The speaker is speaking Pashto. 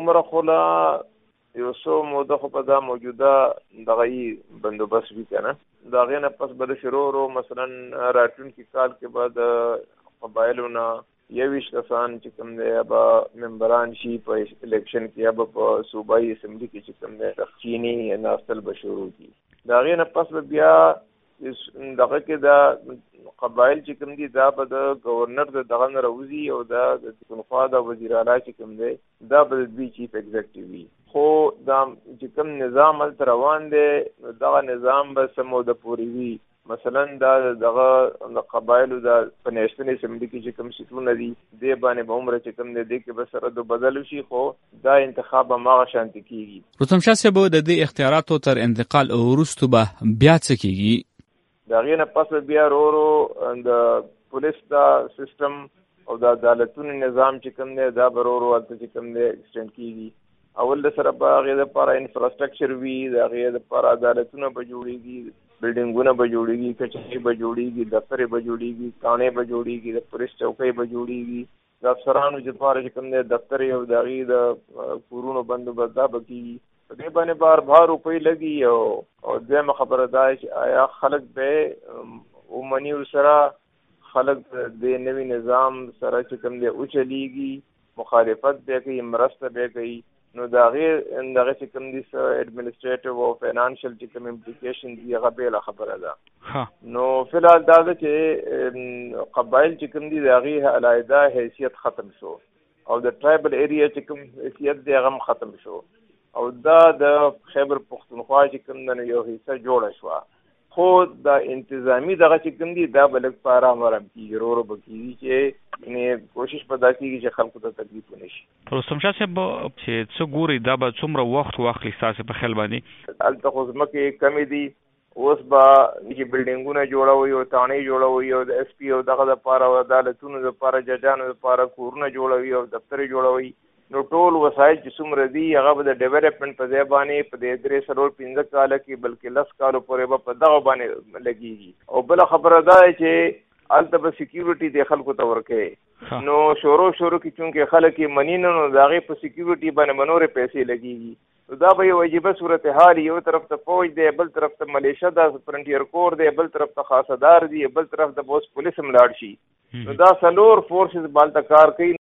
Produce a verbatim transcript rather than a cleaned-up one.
عمره خو لا یو څو موده خو په دا موجوده دغه بندوبست وي که نه، د هغې نه پس به د شروع ورو مثلا راتلونکي کال کې به د قبایلو نه یویشت کسان چې کوم دی یا به ممبران شي په الیکشن کې یا به په صوبایي اسمبلي کې چې کوم دی تخچیني ناستل به شروع کړي. د هغې نه پس به بیا دغه کې د قبایل چې کوم دي دا به د ګورنر د دغه نه راوځي او دا د پښتونخوا د وزیر اعلی چې کوم دی دا به د دوی چیف ایگزیکټیو وي. خو دا چې کوم نظام هلته روان دی دغه نظام به څه موده پورې وي. مثلا دا دغه د قبایلو د په نیشنل اسمبلی کې چې کوم سیټونه دي دې باندې به عمره چې کوم دی دې کې به سره د بدل شي، خو دا انتخاب هماغه شانتې کېږي. رستم شاه صاحب د دې اختیاراتو تر انتقال وروسته به بیا څه کېږي؟ د هغې نه پس بیا ورو ورو د پولیس دا سیستم او د عدالتونو نظام چې کوم دی دا به ورو ورو هلته چې کوم دی ایکسټینډ کېږي. اول د سره به هغې دپاره انفراسټرکچر وي، د هغې دپاره عدالتونه به جوړېږي، بلډینګونه به جوړېږي، کچهرې به جوړېږي، دفترې به جوړېږي، کاڼې به جوړېږي، د پولیس چوکۍ به جوړېږي، د افسرانو دپاره چې کوم دی دفترې او د هغې د کورونو بندوبست دا به کېږي. په دې باندې بار بار روپۍ لګي. او او دویمه خبره دا چې آیا خلک به ومني ورسره، خلک د نوي نظام سره چې کوم دی وچلیږي، مخالفت به کوي، مرسته به کوي. نو د هغې دغه چې کوم دي څه ایډمنسټریټیو او فینانشل چې کوم امپلیکیشن دي هغه بېله خبره ده. نو فی الحال دا ده چې قبایل چې کوم دي د هغې علیحده حیثیت ختم شو او د ټرایبل ایریا چې کوم حیثیت دی هغه هم ختم شو او دا د خیبر پښتونخوا چې کوم ده یو حصه جوړه شوه. خو دا انتظامی دغه چې کوم دي دا به لږ په ارام ارام کېږي، ورو ورو به کېږي چې کوشش به دا کېږي چې خلکو ته تکلیف ونه شي. رستم شاه صاحب چې څه ګوري دا به څومره وخت واخلي ستاسې په خیال باندې؟ هلته خو ځمکې کمې دي، اوس به چې بلډینګونه جوړوي او تاڼۍ جوړوي او د ایس پي او دغه دپاره او عدالتونو دپاره ججانو دپاره کورونه جوړوي او دفترې جوړوي. نو ټول وسایل چې څومره دي هغه به د ډیولپمنټ په ځای باندې په دې درې څلور پنځه کاله کې بلکې لس کالو پورې به په دغه باندې لګېږي. او بله خبره دا ده چې هلته به سیکیورټي دی خلکو ته ورکوي. نو شروع شروع کې چونکې خلک یې مني نه، نو د هغې په سیکیورټي باندې به نورې پیسې لګېږي. نو دا به یو عجیبه صورتحال، یو طرف ته فوج دی، بل طرف ته ملیشه ده، فرنټیر کور دی، بل طرف ته خاصدار دی، بل طرف ته به اوس پولیس هم لاړ شي. نو دا څلور فورسز به هلته کار کوي.